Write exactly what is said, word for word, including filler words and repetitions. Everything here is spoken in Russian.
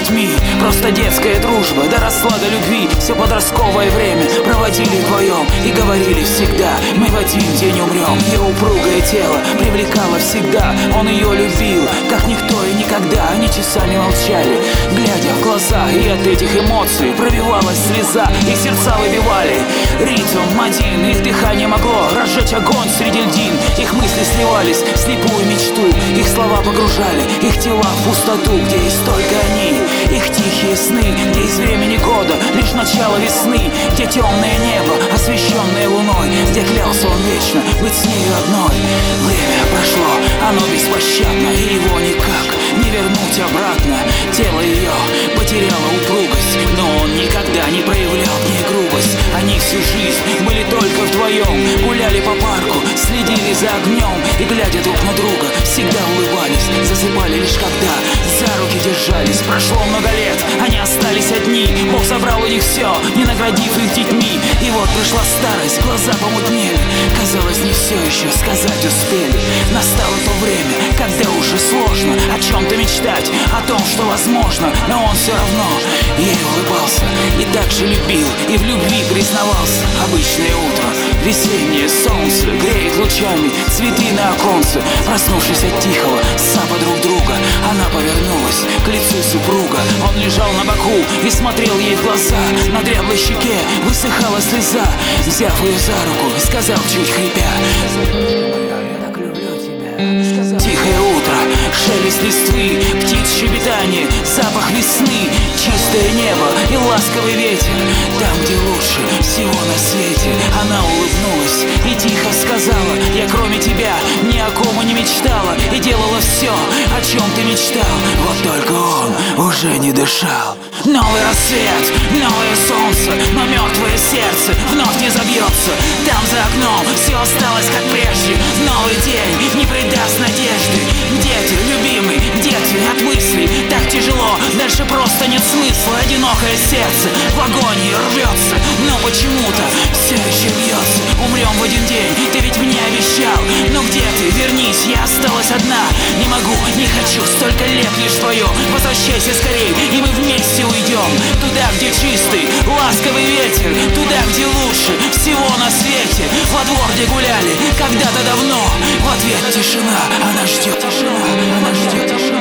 детьми. Просто детская дружба доросла до любви. Все подростковое время проводили вдвоем и говорили всегда: мы в один день умрем. Ее упругое тело привлекало всегда. Он ее любил, как никто и никогда. Они часами молчали, глядя в глаза, и от этих эмоций пробивалась слеза, и сердца выбивали ритм один. Их дыхание могло разжечь огонь среди льдин. Их мысли сливались в слепую мечту. Их слова погружали их тела в пустоту, где есть только они. Их тихие сны, где из времени года лишь начало весны, где темное небо, освещенное луной, где клялся он вечно быть с нею одной. Время прошло, оно беспощадно, и его никак не вернуть обратно. Тело ее потеряло упругость, но он никогда не проявлял к ней грубость. Они всю жизнь были только вдвоем, гуляли по парку, следили за огнем и, глядя друг на друга, всегда улыбались. Засыпали лишь когда за руки держались. Прошло много лет, они остались одни. Бог забрал у них все, не наградив их детьми. И вот пришла старость, глаза помутнели. Казалось, не все еще сказать успели. Настало то время, когда уже сложно о чем-то мечтать, о том, что возможно. Но он все равно ей улыбался и так же любил, и в любви признавался. Обычное утро, весеннее солнце греет лучами цветы на оконце. Проснувшись от тихого сапа друг друга, она повернулась к лицу супруга. Он лежал на боку и смотрел ей в глаза. На дряблой щеке высыхала слеза. Взяв ее за руку, сказал чуть хрипя: я так люблю тебя. Тихое утро, шелест листвы, птиц щебетание, запах весны, чистое небо и ласковый ветер. Там, где лучше всего на свете. Она улыбнулась и тихо сказала: я кроме тебя ни о ком и не мечтала, и делала все, о чем ты мечтал. Вот только он уже не дышал. Новый рассвет, новое солнце, но мертвое сердце вновь не забьется. Там за окном все осталось как прежде. Новый день не придаст надежды. Где ты, любимый, где ты от мыслей? Так тяжело, дальше просто нет смысла. Одинокое сердце в агонии рвется, но почему-то все еще бьется. Умрем в один день, ты ведь мне обещал. Но где ты? Вернись, я осталась одна. Не могу, не хочу, столько лет лишь твое. Возвращайся скорей, и мы вместе уйдем туда, где чистый, ласковый ветер. Туда, где лучше всего на свете. Во двор, где гуляли когда-то давно. В ответ тишина, она ждет, тишина, она ждет, тишина.